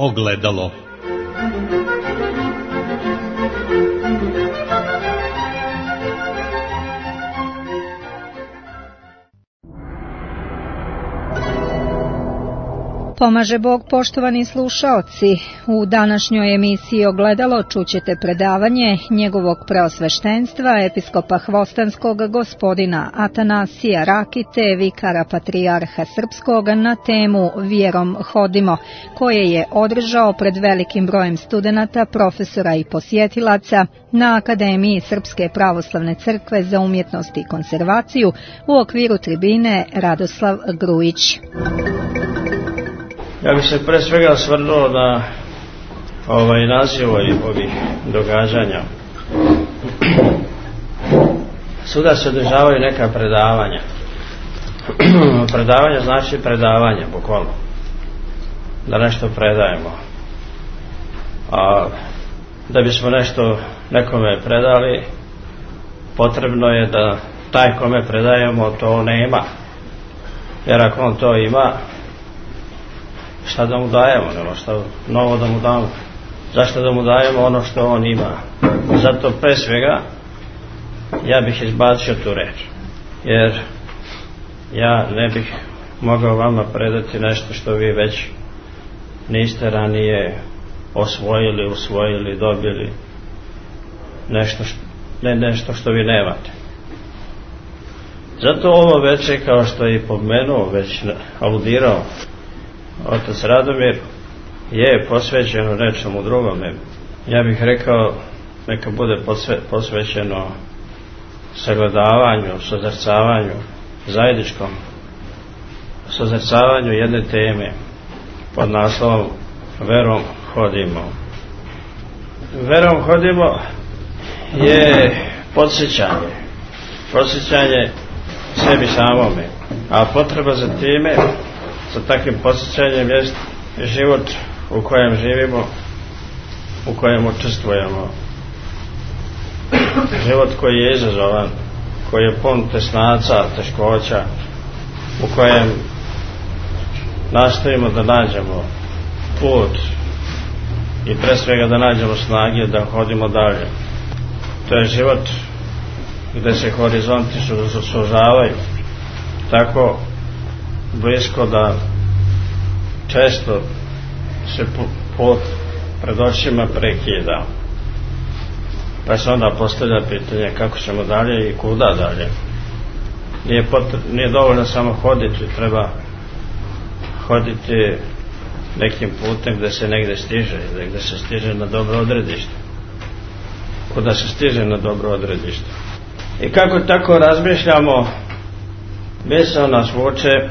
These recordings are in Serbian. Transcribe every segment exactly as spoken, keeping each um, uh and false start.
Ogledalo. Pomaže Bog, poštovani slušaoci. U današnjoj emisiji Ogledalo čućete predavanje njegovog preosveštenstva episkopa Hvostanskog gospodina Atanasija Rakite, vikara patrijarha srpskog, na temu Vjerom hodimo, koje je održao pred velikim brojem studenata, profesora i posjetilaca na Akademiji Srpske pravoslavne crkve za umjetnost i konzervaciju u okviru tribine Radoslav Grujić. Ja bih se pre svega osvrnuo na ovaj naziv ovih događanja. Svuda se održavaju neka predavanja. Predavanje znači predavanje, bukvalno. Da nešto predajemo. A da bismo nešto nekome predali, potrebno je da taj kome predajemo to nema. Jer ako on to ima, šta da mu dajemo, nema šta novo da mu damo. Zašto da mu dajemo ono što on ima? Zato pre svega ja bih izbacio tu reč, jer ja ne bih mogao vama predati nešto što vi već niste ranije osvojili, usvojili, dobili, nešto što, ne nešto što vi nemate. Zato ovo večer, kao što je i pomenuo, već aludirao otac Radomir, je posvećeno nečemu drugome. Ja bih rekao, neka bude posvećeno sagledavanju, sozrcavanju, zajedničkom sozrcavanju jedne teme pod naslovom Verom hodimo. Verom hodimo je podsjećanje, podsjećanje sebi samome, a potreba za time, sa takvim podsjećanjem, jest život u kojem živimo, u kojem učestvujemo. Život koji je izazovan, koji je pun tesnaca, teškoća, u kojem nastojimo da nađemo put i pre svega da nađemo snage da hodimo dalje. To je život gde se horizonti sužavaju tako blisko da često se put pred očima prekida, pa se onda postavlja pitanje kako ćemo dalje i kuda dalje. Nije, potrebno, nije dovoljno samo hoditi, treba hoditi nekim putem gde se negde stiže, gde se stiže na dobro odredište, kuda se stiže na dobro odredište. I kako tako razmišljamo, misao nas vuče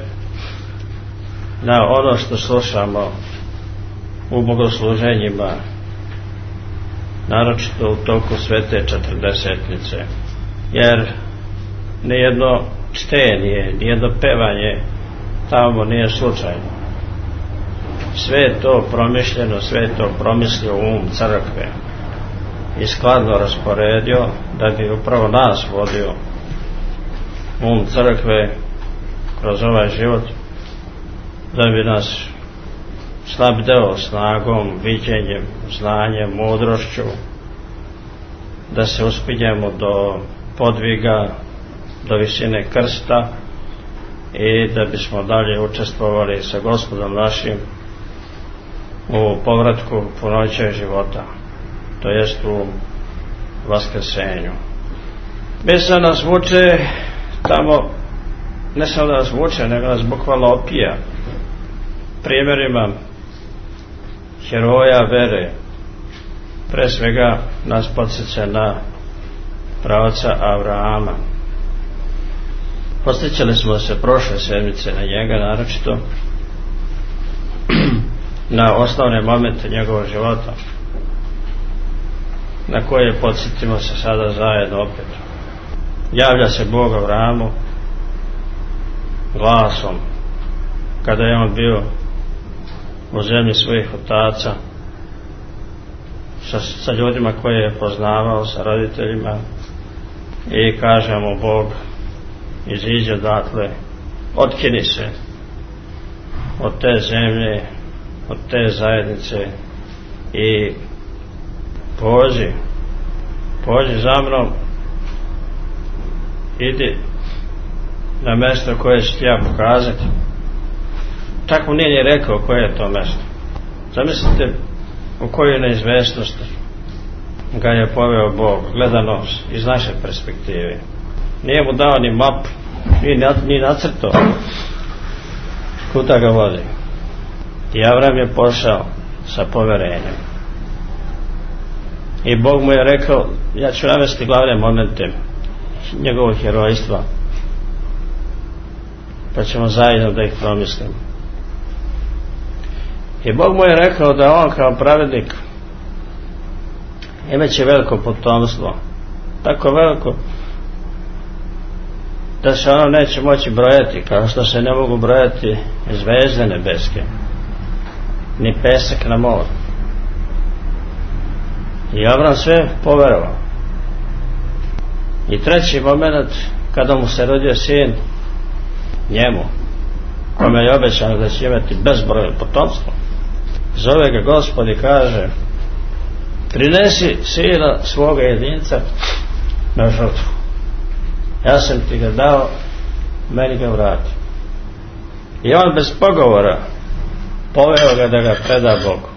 na ono što slušamo u bogosluženjima, naročito u toku svete četrdesetnice, jer nijedno čtenje, nijedno pevanje tamo nije slučajno. Sve je to promišljeno, sve je to promislio um crkve i skladno rasporedio da bi upravo nas vodio um crkve kroz ovaj život, da bi nas snabdeo snagom, viđenjem, znanjem, mudrošću, da se uspinjemo do podviga, do visine krsta i da bismo dalje učestvovali sa Gospodom našim u povratku punoće života, to jest u vaskrsenju. Misao nas vuče tamo, ne samo da nas vuče, nego nas bukvalno opija primjerima heroja vere. Pre svega nas podsjeća na praoca Avrahama. Podsjećali smo se prošle sedmice na njega, naročito na osnovne momente njegovog života, na koje podsjetimo se sada zajedno opet. Javlja se Bog Avrahamu glasom kada je on bio u zemlji svojih otaca, sa, sa ljudima koje je poznavao, sa roditeljima, i kaže mu Bog: iziđi odatle, otkini se od te zemlje od te zajednice i pođi, pođi za mnom, idi na mjesto koje ću ti ja pokazati. Tako nije ni rekao koje je to mjesto. Zamislite u koju neizvjesnost ga je poveo Bog, gledano iz naše perspektive. Nije mu dao ni mapu, ni nacrtao kuda ga vodi. I Avram je pošao sa poverenjem. I Bog mu je rekao, ja ću navesti glavne momente njegovog herojstva, pa ćemo zajedno da ih promislimo. I Bog mu je rekao da on kao pravednik imaće veliko potomstvo, tako veliko da se ono neće moći brojati, kao što se ne mogu brojati zvezde nebeske ni pesak na moru. I Avram sve poverovao. I treći moment, kada mu se rodio sin, njemu, kome je obećano da će imati bezbrojno potomstvo, zove ga Gospod i kaže, prinesi sina svoga jedinca na žrtvu. Ja sam ti ga dao, meni ga vrati. I on bez pogovora poveo ga da ga preda Bogu.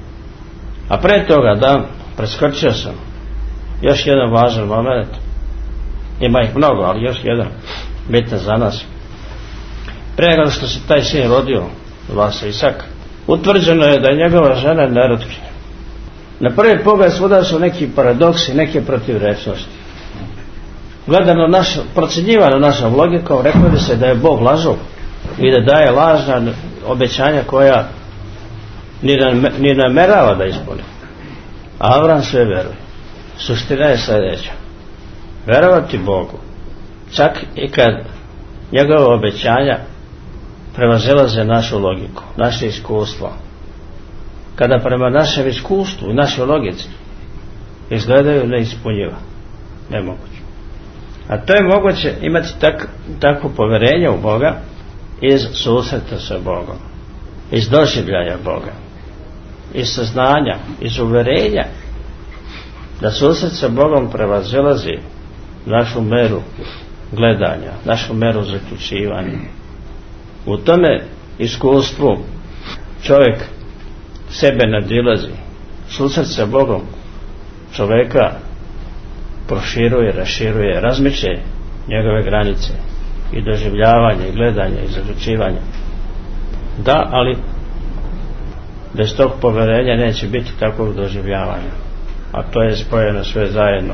A pre toga da, preskočio sam još jedan važan moment. Ima ih mnogo, ali još jedan bitan za nas. Pre nego što se taj sin rodio, Vlasa Isaka, utvrđeno je da je njegova žena nerotkinja. Na prvi pogled svuda su neki paradoksi, neke protivrečnosti. Gledano naš, procjenjivano našom logikom, reklo bi se da je Bog lažov i da daje lažna obećanja koja ni, ni namerava da ispuni. A Avram sve veruje. Suština je sljedeća. Verovati Bogu, čak i kad njegove obećanja prevazilaze našu logiku, naše iskustvo. Kada prema našem iskustvu, našoj logici izgledaju neispunjiva, nemoguće. A to je moguće imati tak, takvo poverenje u Boga iz susreta sa Bogom, iz doživljaja Boga, iz saznanja, iz uverenja da susret sa Bogom prevazilazi našu meru gledanja, našu meru zaključivanja. U tome iskustvu čovjek sebe nadilazi. Susret sa Bogom čovjeka proširuje, raširuje, razmiče njegove granice i doživljavanja i gledanja i zaključivanja. Da, ali bez tog poverenja neće biti takvog doživljavanja, a to je spojeno sve zajedno.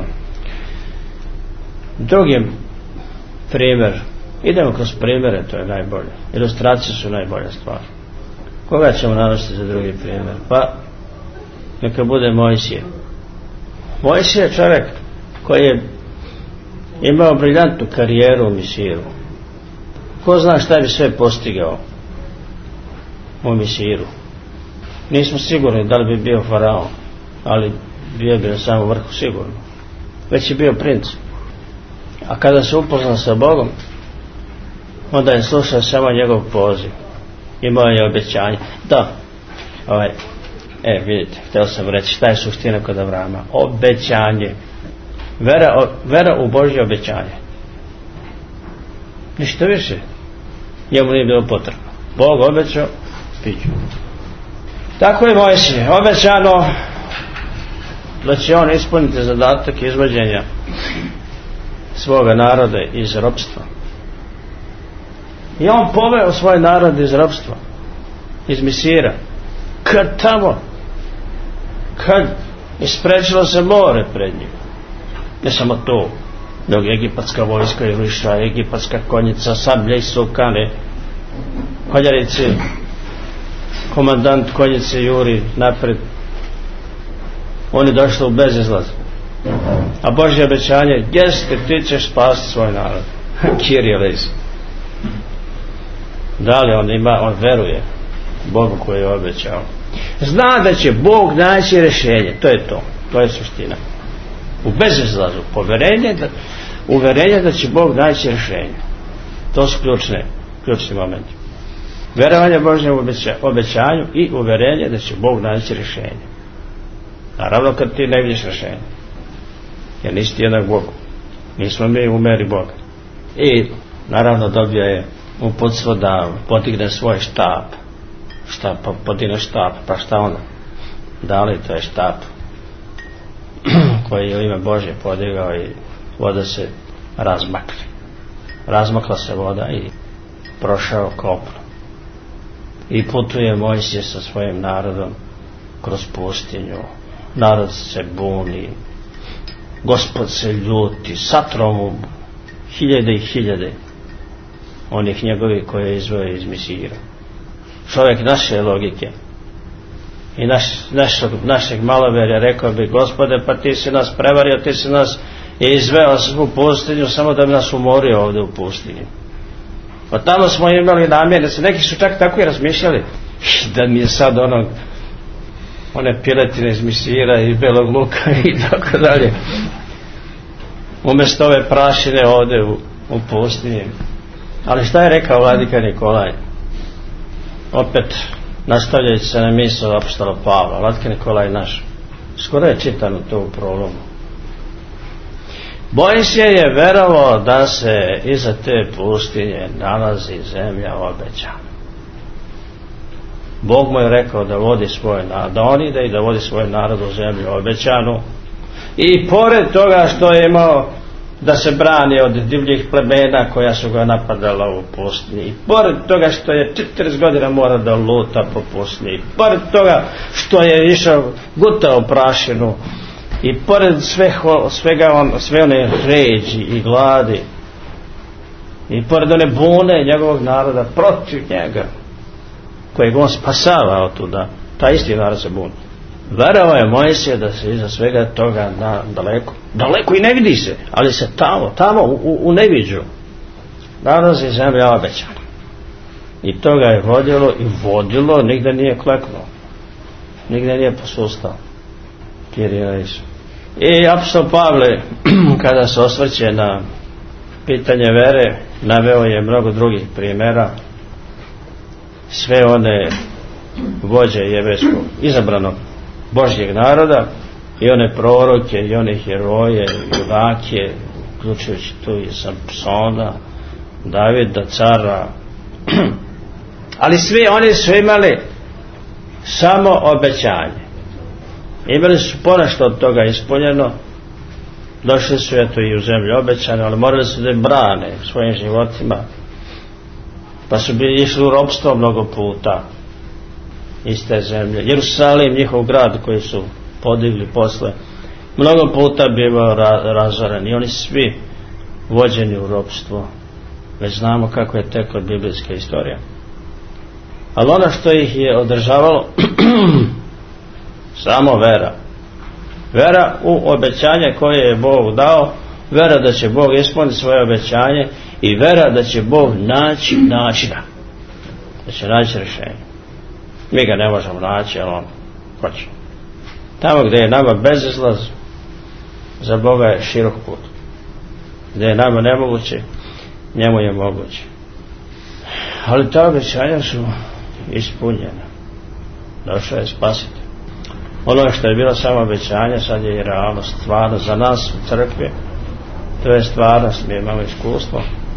Drugi primjer, idemo kroz primjere, to je najbolje. Ilustracije su najbolja stvar. Koga ćemo navesti za drugi primjer? Pa neka bude Mojsije. Mojsije je čovjek koji je imao briljantnu karijeru u Misiru. Ko zna šta bi sve postigao u Misiru. Nismo sigurni da li bi bio faraon, ali bio bi na samom vrhu sigurno. Već je bio princ. A kada se upoznao sa Bogom, onda je slušao samo njegov poziv. Imao je obećanje. Da, ovaj, e, vidite, htio sam reći šta je suština kod Avrama. Obećanje. Vera, o, vera u Božje obećanje. Ništa više. Njemu nije bilo potrebno. Bog obećao, piću. Tako je Mojsije. Obećano da će on ispuniti zadatak izvođenja svoga naroda iz ropstva. I on poveo svoj narod iz ropstva, iz Misira. Kad tamo, kad isprečilo se more pred njim, ne samo to, dok egipatska vojska je išla, egipatska konjica, sablje i sukane, konjarici, komandant konjice juri napred, oni došli u bezizlaz. A Božje obećanje, jeste, ti ćeš spasiti svoj narod. Kirije lezi. Da li on ima, on veruje Bogu koji je obećao. Zna da će Bog naći rješenje, to je to, to je suština. U bezizlazu, poverenje, da, uverenje da će Bog naći rješenje. To su ključne, ključni momenti. Vjerovanje Božjem obećanju i uverenje da će Bog naći rješenje. Naravno kad ti ne vidiš rješenje, jer nisi ti jednak Bogu, nismo mi u meri Boga. I naravno dobio je uputstvo da podigne svoj štap. Šta pa podigne štap, pa šta onda? Da li to je štap koji je u ime Božje podigao i voda se razmakla. Razmakla se voda i prošao kopno. I putuje Mojsije sa svojim narodom kroz pustinju. Narod se buni, Gospod se ljuti, satro mu hiljade i hiljade onih njegovih koje je izveo iz Misira. Čovjek naše logike i naš, našeg, našeg maloverja rekao bi: Gospode, pa ti si nas prevario, ti si nas izveo u pustinju samo da bi nas umorio ovdje u pustinji. Pa tamo smo imali namjernice, neki su čak tako i razmišljali da mi je sad onog one piletine iz Misira i belog luka i tako dalje, umjesto ove prašine ovdje u, u pustinji. Ali šta je rekao vladika Nikolaj? Opet nastavljajući se na misao apostola Pavla, vladika Nikolaj naš, skoro je čitano to u prologu. Mojsije je verovao da se iza te pustinje nalazi zemlja obećana. Bog mu je rekao da vodi svoj narod, da on ide i da vodi svoj narod u zemlju obećanu. I pored toga što je imao da se brani od divljih plemena koja su ga napadala u pustinji, i pored toga što je četrdeset godina mora da luta po pustinji, i pored toga što je išao gutao prašinu, i pored sve, svega on, sve one ređi i gladi, i pored one bune njegovog naroda protiv njega kojeg on spasava od tuda, taj isti narod se buni. Verovao je Mojsije da se iza svega toga na, daleko, daleko i ne vidi se, ali se tamo, tamo u, u neviđu nalazi zemlja obećana. I to ga je vodilo i vodilo, nigde nije kleknuo, nigde nije posustao. I apostol Pavle, kada se osvrće na pitanje vere, naveo je mnogo drugih primjera, sve one vođe jebeskog izabranog Božjeg naroda, i one proroke, i one heroje, i junake, uključujući tu i Samsona, Davida, cara. Ali svi oni su imali samo obećanje. Imali su ponešto od toga ispunjeno, došli su eto i u zemlju obećane, ali morali su da je brane svojim životima, pa su bili išli u ropstvo mnogo puta iz te zemlje. Jerusalim, njihov grad koji su podigli posle, mnogo puta bivao ra- razoren, i oni svi vođeni u ropstvo. Već znamo kako je tekla biblijska istorija. Ali ono što ih je održavalo samo vera. Vera u obećanje koje je Bog dao, vera da će Bog ispuniti svoje obećanje, i vera da će Bog naći načina, da će naći rješenje. Mi ga ne možemo naći, ali on hoće. Tamo gdje je nama bezizlaz, za Boga je širok put. Gdje je nama nemoguće, njemu je moguće. Ali ta obećanja su ispunjena. Došao je spasitelj. Ono što je bilo samo obećanje, sad je i realnost, stvarnost za nas u crkvi. To je stvarnost, mi imamo iskustvo,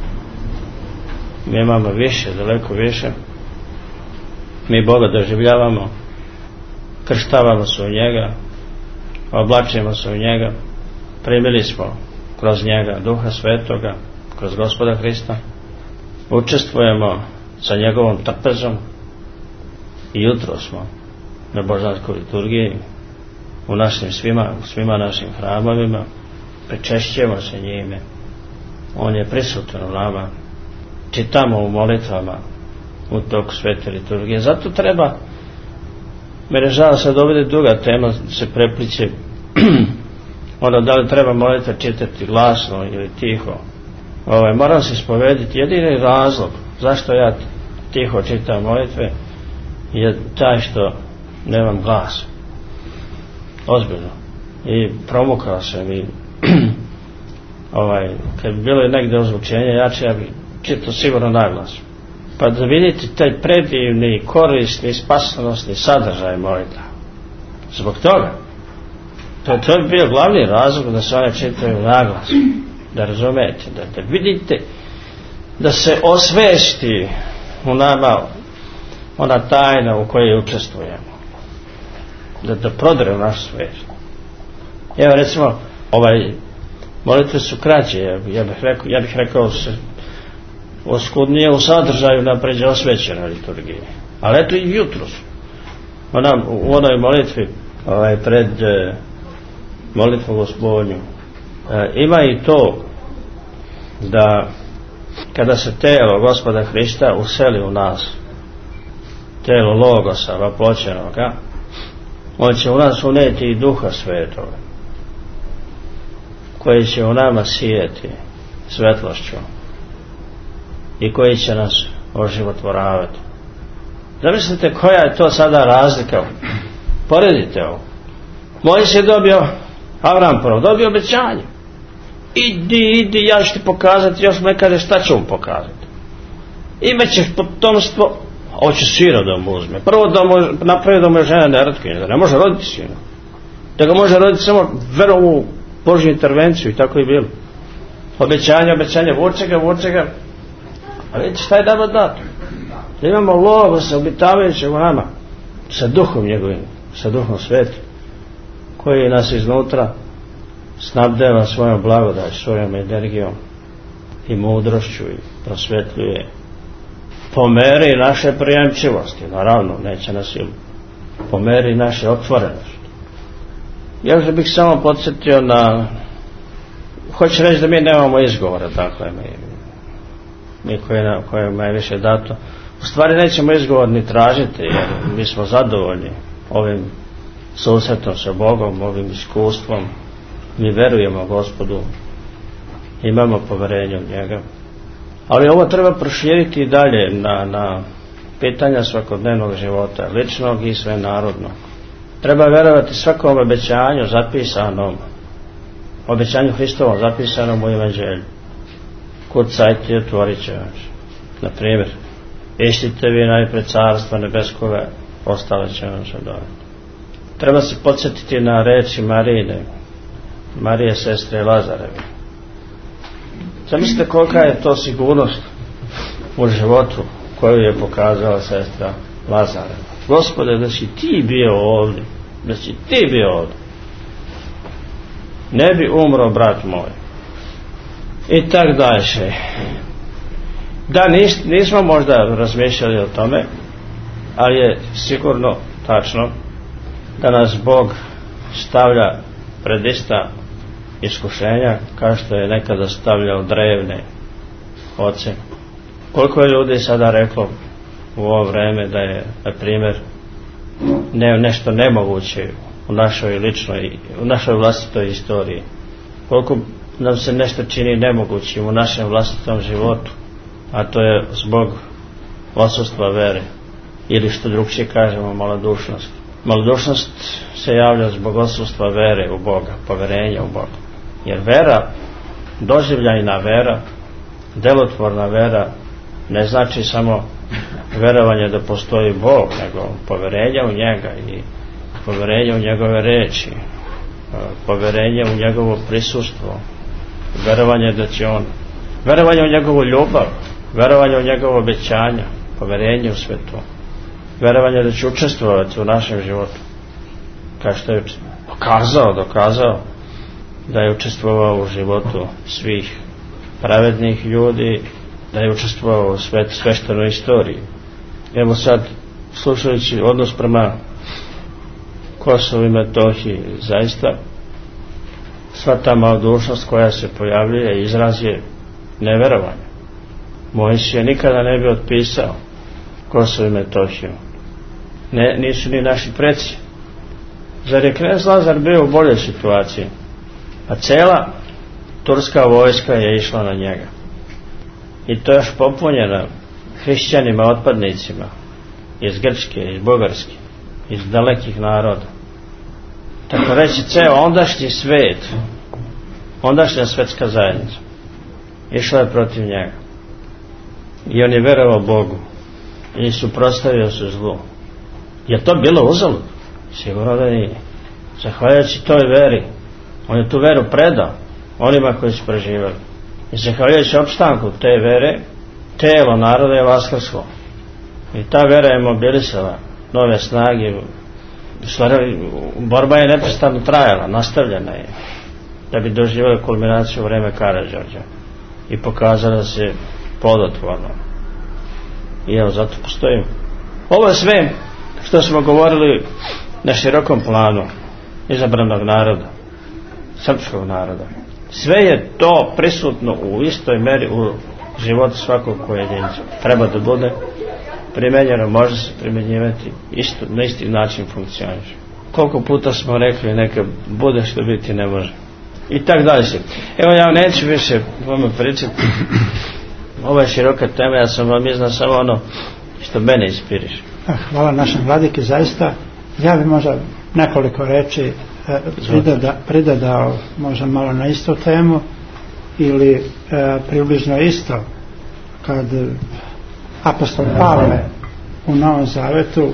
mi imamo više, daleko više. Mi Boga doživljavamo, krštavamo se u njega, oblačimo se u njega, primili smo kroz njega Duha Svetoga, kroz Gospoda Hrista, učestvujemo sa njegovom trpezom, i jutro smo na božanskoj liturgiji, u našim svima, u svima našim hramovima, pričešćujemo se njime, on je prisutan u nama, čitamo u molitvama u toku svete liturgije. Zato treba, mene žao sad ovdje duga tema se prepliče ono da li treba molitve čitati glasno ili tiho. Ovaj, moram se ispovediti, jedini razlog zašto ja tiho čitam molitve je taj što nemam glas, ozbiljno, i promukao sam i ovaj, kad bi bilo negdje ozvučenje jače, ja bi čitao sigurno naglas, pa da vidite taj predivni, korisni, spasonosni sadržaj molitva. Zbog toga to, to je bio glavni razlog da se one čitaju naglas, da razumete, da, da vidite, da se osvesti u nama ona tajna u kojoj učestvujemo, da, da prodre u našu svijest. Evo recimo, ovaj molitve su kraće, ja, ja bih rekao, ja bih rekao se oskudnije u sadržaju napređe osvećena liturgija. Ali eto i jutros ona, u onoj molitvi ovaj, pred eh, molitvu Gospodnju eh, ima i to da kada se telo Gospoda Hrista useli u nas, telo Logosa vaploćenoga, on će u nas uneti i Duha Svetoga koji će u nama sijeti svetlošću i koji će nas oživotvoravati. Zamislite koja je to sada razlika. Poredite ovo. Mojsije je dobio, Avram prvo dobio obećanje. Idi, idi, ja ću ti pokazati, još me kaže šta ću mu pokazati. Imaćeš potomstvo, a hoće sina da mu uzme. Prvo da mu napravi da mu je žena nerotkinja, da ne može roditi sina. Da ga može roditi samo verom u Božju intervenciju i tako je bilo. Obećanje, obećanje, vuče ga, vuče ga. A vidite šta je nama dato? Da imamo Logosa obitavajućeg u nama sa duhom njegovim, sa duhom svetim, koji nas iznutra snabdeva svojom blagodaću, svojom energijom i mudrošću i prosvetljuje po meri naše prijemčivosti, naravno neće nas ili po meri naše otvorenosti. Ja bih samo podsjetio na, hoću reći da mi nemamo izgovora, dakle mi, mi koje, kojima je više dato, u stvari nećemo izgovor ni tražiti, jer mi smo zadovoljni ovim susretom sa Bogom, ovim iskustvom. Mi verujemo Gospodu, imamo poverenje u njega, ali ovo treba proširiti i dalje na, na pitanja svakodnevnog života, ličnog i svenarodnog. Treba verovati svakom obećanju zapisanom, obećanju Hristovom zapisanom u Evanđelju. Kucajte i otvorit će vas. Na primjer, ištite vi najpred carstva nebeskoga, ostale će vam se dobiti. Treba se podsjetiti na reči Marine, Marije sestre Lazareve. Zamislite kolika je to sigurnost u životu koju je pokazala sestra Lazareva. Gospode, da si ti bio ovdje, da si ti bio ovdje, ne bi umro brat moj. I tak dalje. Da, nis, nismo možda razmišljali o tome, ali je sigurno tačno da nas Bog stavlja pred ista iskušenja kao što je nekada stavljao drevne oce. Koliko je ljudi sada reklo u ovo vreme da je, na primjer, ne, nešto nemoguće u našoj ličnoj, u našoj vlastitoj istoriji. Koliko nam se nešto čini nemogućim u našem vlastitom životu, a to je zbog odsustva vere, ili što drugčije kažemo malodušnost. Malodušnost se javlja zbog odsustva vere u Boga, poverenja u Boga. Jer vera, doživljajna vera, delotvorna vera, ne znači samo verovanje da postoji Bog, nego poverenje u njega i poverenje u njegove reči, poverenje u njegovo prisustvo, verovanje da će on, verovanje u njegovu ljubav, verovanje u njegovo obećanja, poverenje u sve to, verovanje da će učestvovati u našem životu, kao što je pokazao, dokazao da je učestvovao u životu svih pravednih ljudi, da je učestvovao u svet, sveštenoj istoriji. Evo sad, slušajući odnos prema Kosovu i Metohiji, zaista sva ta malodušnost koja se pojavljuje izraz je neverovanja. Mojsije nikada ne bi otpisao Kosovo i Metohiju. Ne, nisu ni naši preci. Zar je knez Lazar bio u boljoj situaciji? A cela turska vojska je išla na njega. I to još popunjena hrišćanima, otpadnicima iz Grčke, iz Bugarske, iz dalekih naroda. Tako reći, ceo ondašnji svet, ondašnja svetska zajednica išla je protiv njega. i on je verovao Bogu i suprotstavio se zlu. Je to bilo uzalud? Sigurno da nije. Zahvaljujući toj veri, on je tu veru predao onima koji su preživjeli. I zahvaljujući opstanku te vere, telo naroda je vaskrslo. I ta vera je mobilisala nove snage. Borba je neprestano trajala, nastavljena je, da bi doživjela kulminaciju u vreme Karađorđa i pokazala se plodotvorno. I evo, zato postoji ovo sve što smo govorili na širokom planu izabranog naroda, srpskog naroda. Sve je to prisutno u istoj meri u životu svakog pojedinca. Treba da bude primenjeno, može se primjenjivati isto, na isti način funkcioniše. Koliko puta smo rekli neka bude što biti ne može. I tak dalje se. Evo, ja neću više vama pričati. Ovo je široka tema, ja sam vam iznao samo ono što mene inspiriše. Hvala našem vladiki, zaista. Ja bi možda nekoliko reči pridodao, pridodao možda malo na istu temu ili e, približno isto kad apostol Pavle u Novom Zavetu,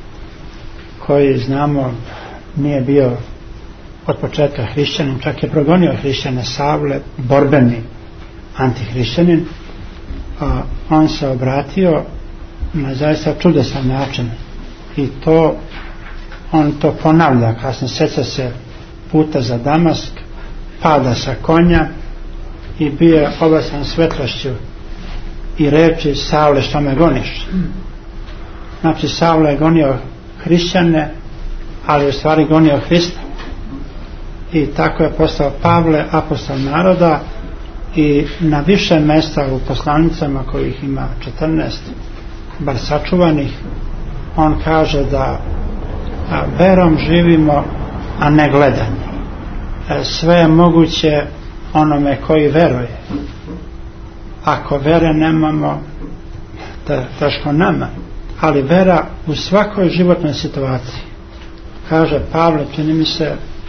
koji znamo nije bio od početka hrišćanin, čak je progonio hrišćane, Savle, borbeni antihrišćanin, a on se obratio na zaista čudesan način i to on to ponavlja. Kasno sjeća se puta za Damask, pada sa konja i bio obasan svetlošću i reči: Savle, što me goniš? Znači, Savle je gonio hrišćane, ali u stvari gonio Hrista. I tako je postao Pavle apostol naroda i na više mjesta u poslanicama, kojih ima četrnaest, bar sačuvanih, on kaže da a, verom živimo, a ne gledanje. E, sve je moguće onome koji veruje. Ako vere nemamo, te, teško nama. Ali vera u svakoj životnoj situaciji. Kaže Pavle, čini mi se,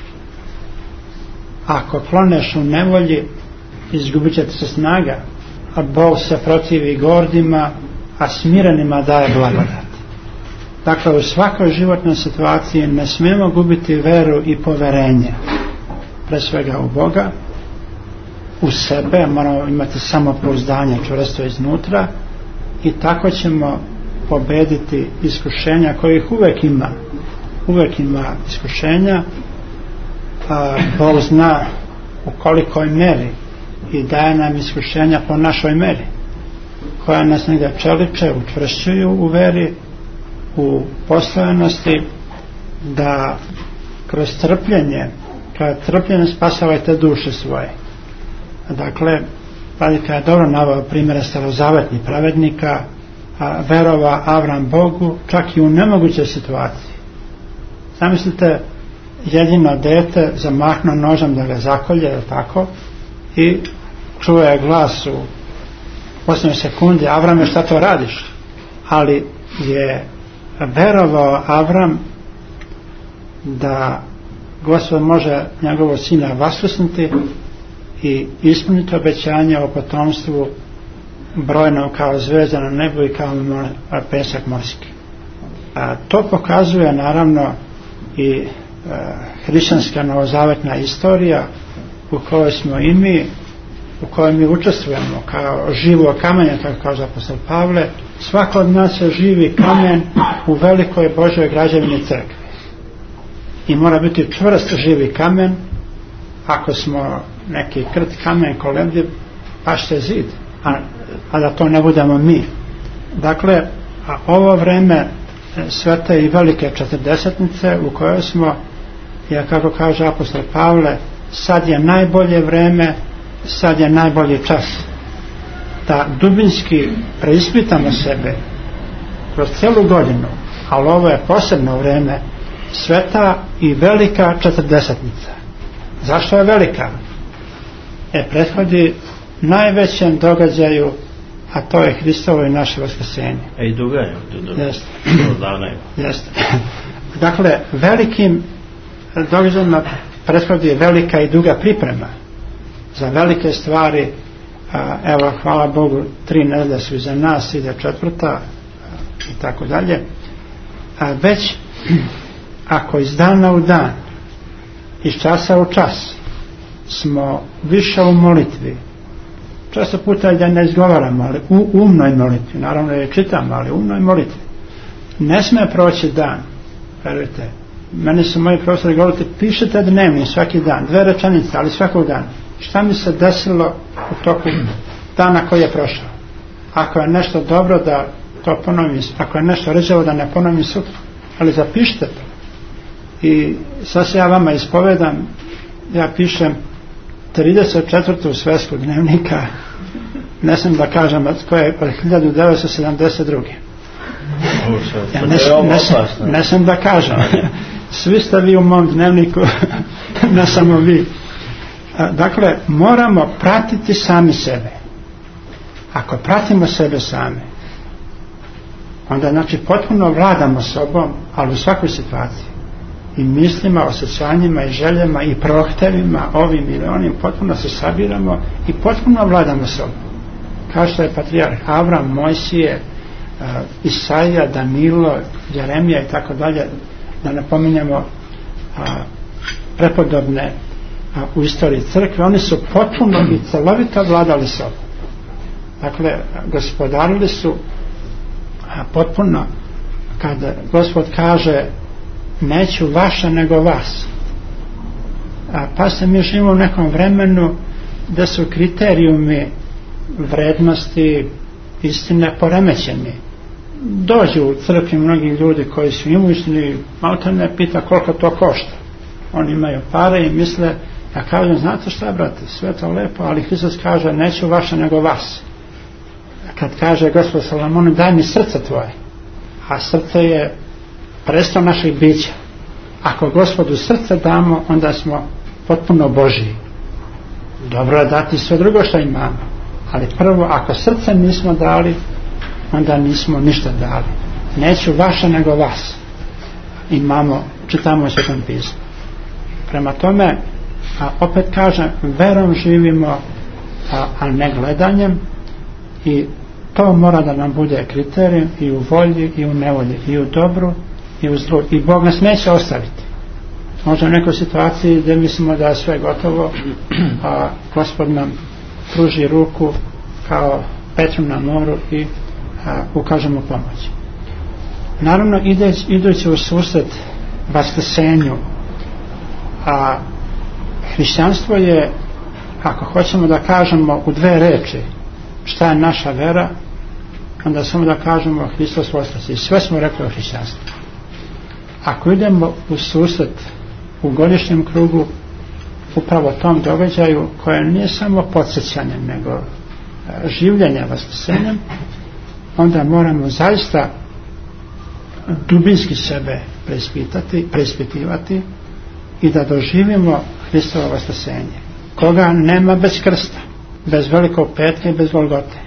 ako kloneš u nevolji, izgubit će se snaga, a Bog se protivi gordima, a smirenima daje blagodat. Dakle, u svakoj životnoj situaciji ne smijemo gubiti veru i poverenje, pre svega u Boga, u sebe, moramo imati samopouzdanje čvrsto iznutra i tako ćemo pobediti iskušenja kojih uvek ima. Uvek ima iskušenja, a Bog zna u kolikoj meri i daje nam iskušenja po našoj meri, koja nas negdje čeliče, učvršćuju u veri, u postojanosti, da kroz trpljenje, kada trpljenje spasavajte duše svoje. Dakle, Vladika je dobro naveo primjere starozavetnih pravednika, a verova Avram Bogu čak i u nemogućoj situaciji. Zamislite, jedino dete zamahnuo nožem da ga zakolje, je tako, i čuje glas u posljednjoj sekundi: Avrame, šta to radiš? Ali je verovao Avram da Gospod može njegovog sina vaskrsnuti i ispuniti obećanje o potomstvu brojno kao zvezda na nebu i kao pesak morski. A to pokazuje naravno i a, hrišćanska novozavetna istorija u kojoj smo i mi, u kojoj mi učestvujemo kao živo kamenje, kako kaže apostol Pavle. Svako od nas je živi kamen u velikoj Božoj građevini crkve i mora biti čvrst živi kamen. Ako smo neki krt kamen kolemljiv, pašće zid, a, a da to ne budemo mi. Dakle, a ovo vreme svete i velike četrdesetnice u kojoj smo, ja kako kaže apostol Pavle, sad je najbolje vreme, sad je najbolji čas da dubinski preispitamo sebe kroz celu godinu, ali ovo je posebno vreme, sveta i velika četrdesetnica. Zašto je velika? E, prethodi najvećem događaju, a to je Hristovo i naše vaskrsenje. A i duga je. Jeste. Jeste. Dakle, velikim događajima prethodi velika i duga priprema za velike stvari a, evo hvala Bogu tri nedelje su iza nas, ide četvrta a, i tako dalje, a već ako iz dana u dan, iz časa u čas smo više u molitvi, često puta da ne izgovaramo, ali u umnoj molitvi, naravno je čitam, ali u umnoj molitvi, ne sme proći dan, verujte, meni su moji profesori govorili, pišete dnevni svaki dan, dve rečenice, ali svakog dana, šta mi se desilo u toku dana koji je prošao, ako je nešto dobro da to ponovim, ako je nešto rđavo da ne ponovim sutra, ali zapišite to. I sad se ja vama ispovedam, ja pišem trideset četvrtu sveskog dnevnika, ne sam da kažem koje je od hiljadu devetsto sedamdeset druge. Ja ne, ne, sam, ne sam da kažem, svi ste vi u mom dnevniku, ne samo vi. Dakle, moramo pratiti sami sebe. Ako pratimo sebe sami, onda znači potpuno vladamo sobom, ali u svakoj situaciji, i mislima, osjećanjima i željama i prohtevima ovim ili onim, potpuno se sabiramo i potpuno vladamo sobom, kao što je patrijarh Avram, Mojsije, uh, Isaija, Danilo, Jeremija i tako dalje, da napominjemo uh, prepodobne uh, u istoriji crkve. Oni su potpuno i celovito vladali sobom, dakle gospodarili su uh, potpuno, kada Gospod kaže neću vaše nego vas. A pa se mi živimo u nekom vremenu da su kriterijumi vrednosti istine poremećeni. Dođu u crkvi mnogi ljudi koji su imućni, malo te ne pita koliko to košta. Oni imaju pare i misle, ja kažem, znate šta brate, sve to lepo, ali Hristos kaže neću vaše nego vas. Kad kaže Gospod Salomonu, daj mi srce tvoje, a srce je predstav naših bića. Ako Gospodu srce damo, onda smo potpuno Božiji. Dobro je dati sve drugo što imamo, ali prvo, ako srce nismo dali, onda nismo ništa dali. Neću vaše nego vas. Imamo, čitamo u Svetom pismu. Prema tome, a opet kažem, verom živimo, a, a ne gledanjem, i to mora da nam bude kriterij i u volji i u nevolji, i u dobru i u zlu, i Bog nas neće ostaviti. Možda u nekoj situaciji gdje mislimo da je sve gotovo, a Gospod nam pruži ruku kao Petru na moru i a, ukaže mu pomoć. Naravno, ideć, idući u susret vaskrsenju, a hrišćanstvo je, ako hoćemo da kažemo u dve reči šta je naša vera, onda samo da kažemo Hristos voskrs, i sve smo rekli o hrišćanstvu. Ako idemo u susret u godišnjem krugu upravo tom događaju, koje nije samo podsjećanje nego življenje vaskrsenjem, onda moramo zaista dubinski sebe preispitati, preispitivati i da doživimo Hristovo vaskrsenje, koga nema bez krsta, bez velikog petka i bez Golgote,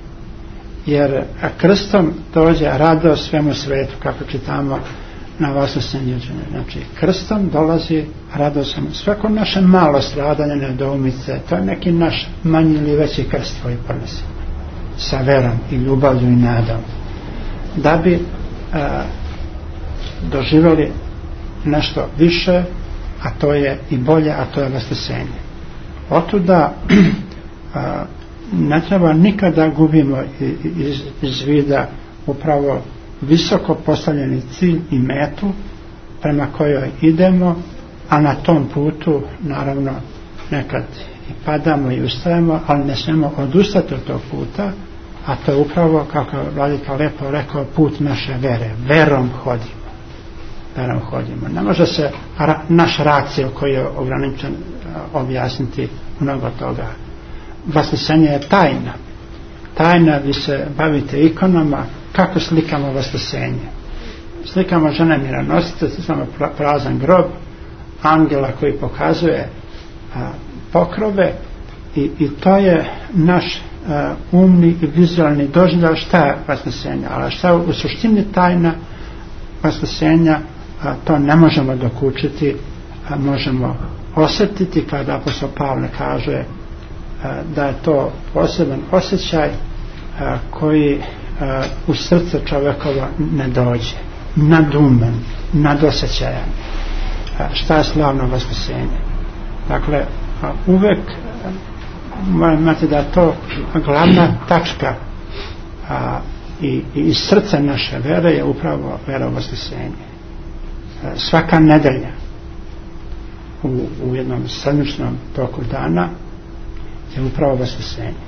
jer krstom dođe radost svemu svetu, kako čitamo na vaskrsenju. Znači krstom dolazi radost svako naše malo stradanje, nedoumice, to je neki naš manji ili veći krst koji podnosi sa verom i ljubavlju i nadom, da bi a, doživjeli nešto više, a to je i bolje, a to je vaskrsenje. Otuda a, ne treba nikada gubimo iz, iz vida upravo visoko postavljeni cilj i metu prema kojoj idemo, a na tom putu naravno nekad i padamo i ustajemo, ali ne smijemo odustati od tog puta, a to je upravo, kako Vladika lepo rekao, put naše vere. Verom hodimo. Verom hodimo. Ne može se ra, naš racio koji je ograničen objasniti mnogo toga. Vaskrsenje je tajna. Tajna, vi se bavite ikonama, kako slikamo vaskrsenje. Slikamo žene mironosice, slikamo prazan grob, angela koji pokazuje a, pokrove, i, i to je naš a, umni i vizualni doživljaj šta je vaskrsenje. Ali šta je u suštini tajna vaskrsenja, a, to ne možemo dokučiti, a možemo osjetiti kada apostol Pavle kaže da je to poseban osjećaj koji u srce čovjekova ne dođe, nadumen, nadosjećajan. Šta je slavno vaskrsenje? Dakle, uvek moram imati da je to glavna tačka a, i, i iz srca naše vere je upravo vera u vaskrsenje. Svaka nedelja u, u jednom sedmičnom toku dana je upravo vaskrsenje.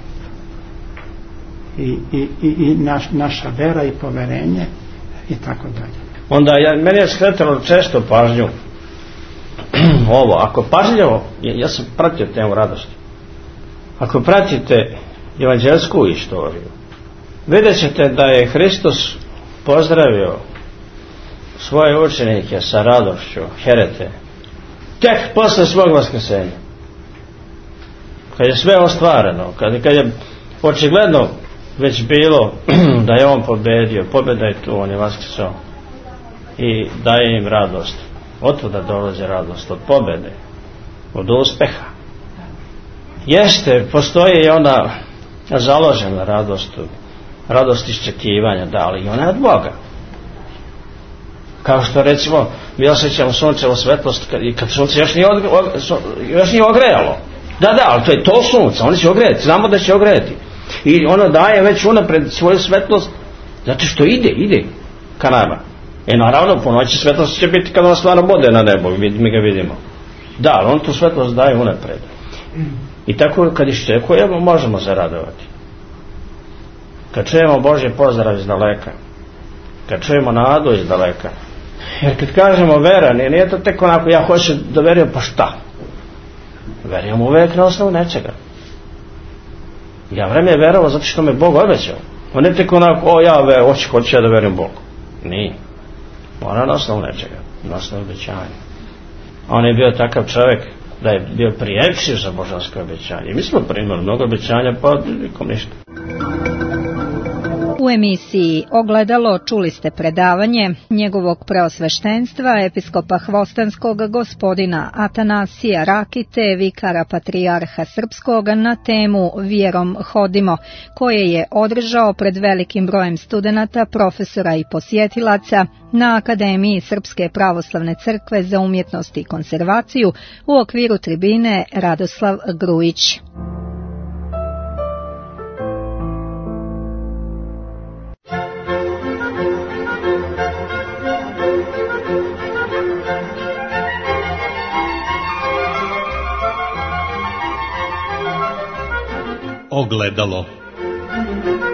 I, i, i, i naš, naša vera i poverenje i tako dalje. Onda ja, meni je skretalo često pažnju ovo, ako pažljivo, ja sam pratio temu radosti, ako pratite evanđelsku istoriju, vidjet ćete da je Hristos pozdravio svoje učenike sa radošću, herete, tek posle svog vaskrsenja, kad je sve ostvareno, kad, kad je očigledno već bilo da je on pobedio, pobjeda je tu, on je vaskrsao i daje im radost. Otuda dolazi radost, od pobjede, od uspeha. Jeste, postoji i ona založena radost, radost iščekivanja, da, ali i ona je od Boga. Kao što recimo mi osjećamo sunčevu svetlost kad, kad sunce još nije, odgre, još nije ogrejalo. Da, da, ali to je to sunce, oni će ogrejati, znamo da će ogrejati. I ono daje već unapred svoju svetlost zato što ide, ide ka nama. E naravno, po noći svetlost će biti kad ona stvarno bode na nebo, mi ga vidimo. Da, ali on tu svetlost daje unapred. I tako kad iščekujemo, možemo se radovati. Kad čujemo Božje pozdrav iz daleka, kad čujemo nadu iz daleka. Jer kad kažemo vera, nije, nije to tek onako ja hoću da verujem, pa šta? Verujem uvek na osnovu nečega. Ja vreme je verovao zato što me Bog obećao. On ne tek onako, o ja ver, hoću, hoću ja da verujem Bogu. Nije. Mora na osnovu nečega, na osnovu obećanja. On je bio takav čovjek da je bio prijemčiv za božansko obećanje. I mi smo primali mnogo obećanja, pa nikom ništa. U emisiji Ogledalo čuli ste predavanje njegovog preosveštenstva episkopa Hvostanskog gospodina Atanasija Rakite, vikara patrijarha srpskog, na temu Vjerom hodimo, koje je održao pred velikim brojem studenata, profesora i posjetilaca na Akademiji Srpske pravoslavne crkve za umjetnost i konzervaciju u okviru tribine Radoslav Grujić. Ogledalo.